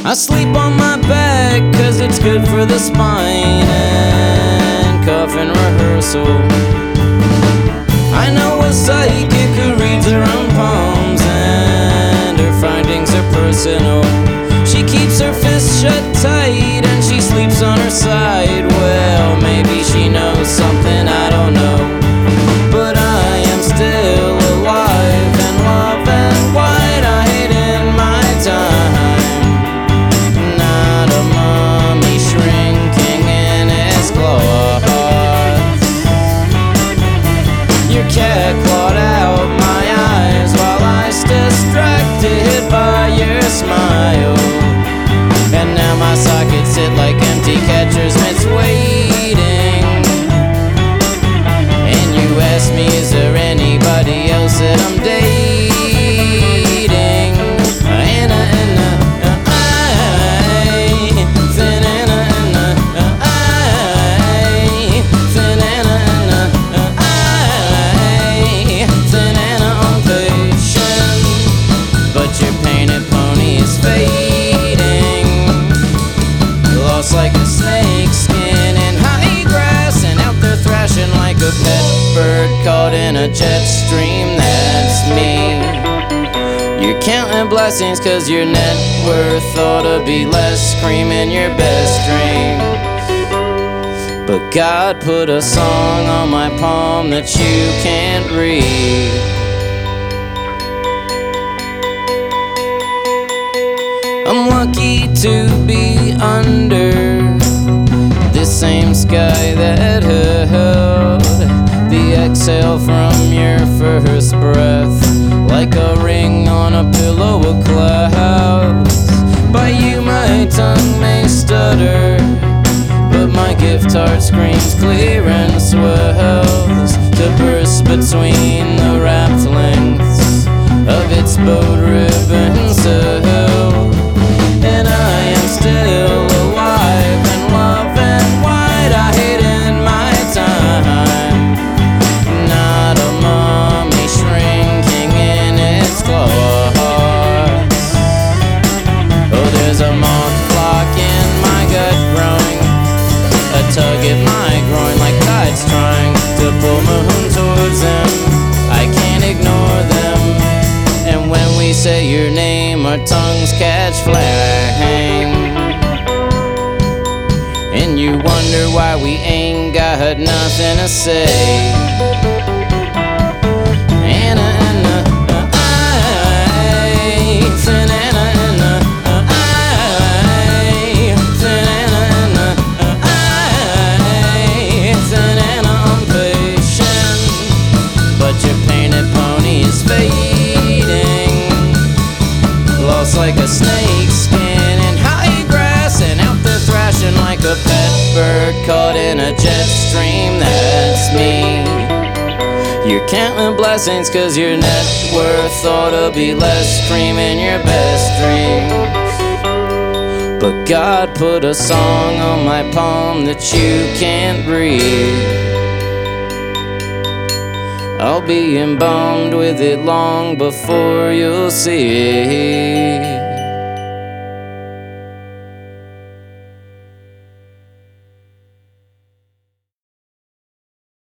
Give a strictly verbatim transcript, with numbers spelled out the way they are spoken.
I sleep on my back cause it's good for the spine and coffin rehearsal. I know a psychic who reads her own poems and her findings are personal. She keeps her fists shut tight and she sleeps on her side. Well, maybe she knows something I don't know, but I am still alive and love and wide-eyed in my time. Not a mummy shrinking in its claws. Your cat clawed out my eyes while I was distracted by your smile. And now my sockets sit like empty catcher's mitts waiting. And you ask me, is there anybody else that I'm dating? And I, and I, then and I, then and I, then and I'm patient, but your painted pony is fading. Like a snake skin in high grass and out there thrashing like a pet bird caught in a jet stream. That's me. You're counting blessings cause your net worth ought to be less, screaming your best dreams. But God put a song on my palm that you can't read. I'm lucky to be under this same sky that held the exhale from your first breath, like a ring on a pillow of clouds. By you my tongue may stutter, but my gift heart screams clear and swells to burst between the wrapped lengths of its bowed ribbon cell. And I am still alive and love and wide-eyed in my time. Not a mummy shrinking in its claws. Oh, there's a moth flock in my gut growing, a tug at my groin like tides trying to pull moon towards them. I can't ignore them. And when we say your name, our tongues catch flame. And you wonder why we ain't got nothing to say. And I, and I, I, and I, and I, and I, and I'm patient, but your painted pony is fading. Lost like a snake skin in high grass and out there thrashing like a pet bird caught in a jet stream. That's me. You're counting blessings cause your net worth ought to be less, screaming your best dreams. But God put a song on my palm that you can't read. I'll be embalmed with it long before you'll see it.